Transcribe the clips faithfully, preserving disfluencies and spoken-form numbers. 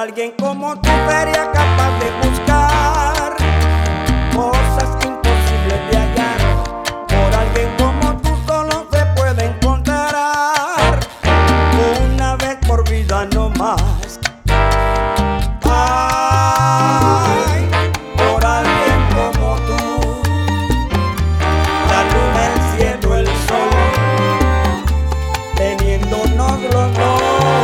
alguien como tú sería capaz de buscar cosas imposibles de hallar. Por alguien como tú solo se puede encontrar una vez por vida no más. Ay, por alguien como tú, la luna, el cielo, el sol, teniéndonos los dos.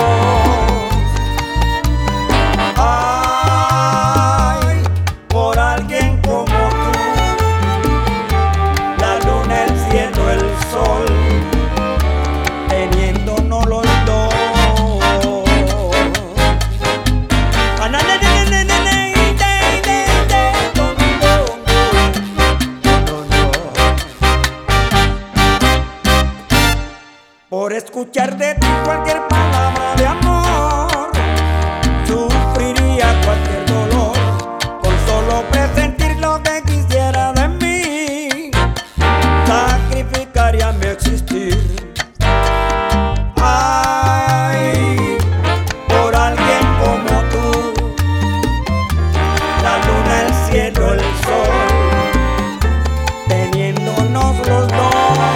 Por escuchar de ti cualquier palabra de amor, sufriría cualquier dolor. Por solo presentir lo que quisiera de mí, sacrificaría mi existir. Ay, por alguien como tú, la luna, el cielo, el sol, teniéndonos los dos.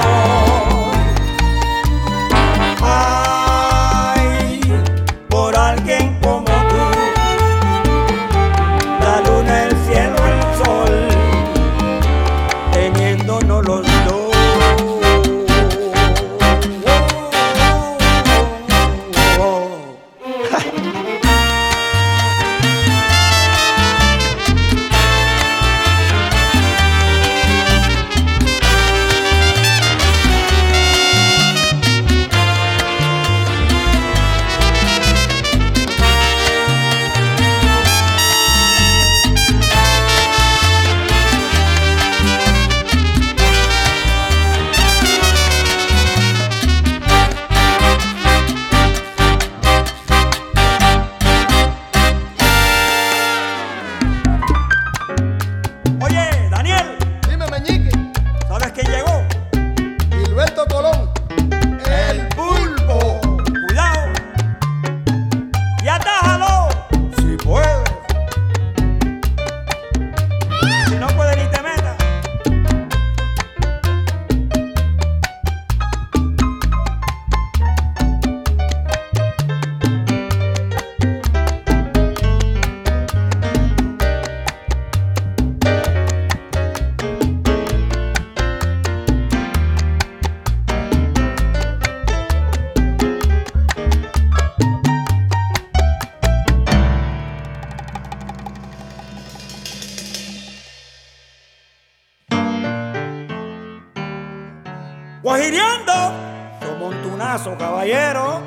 Guajiriando, somos un tunazo, caballero.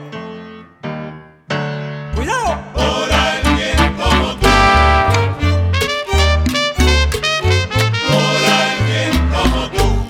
Cuidado. Por alguien como tú, por alguien como tú,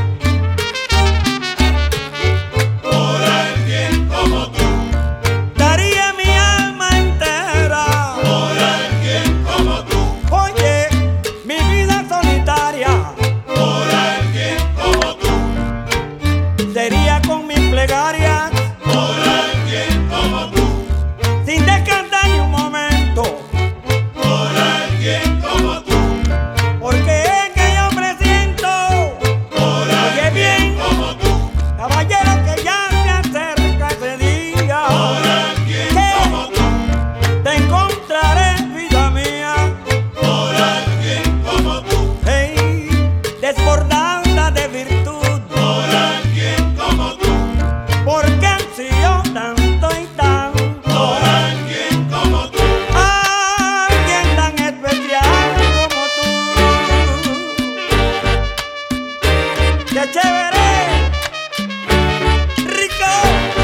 por alguien como tú, daría mi alma entera. por alguien como tú, Oye, mi vida solitaria por alguien como tú, sería con mis plegarias, por alguien como tú, sin descansar ni un momento, por alguien como tú, porque es que yo presiento, por oye bien, alguien como tú, caballero, que ya se acerca ese día, por alguien como tú, que te encontraré, vida mía, por alguien como tú, hey, desbordada de virtud, por alguien como tú, porque han sido tanto y tanto, por alguien como tú, alguien tan especial como tú. ¡Qué chévere! ¡Rico!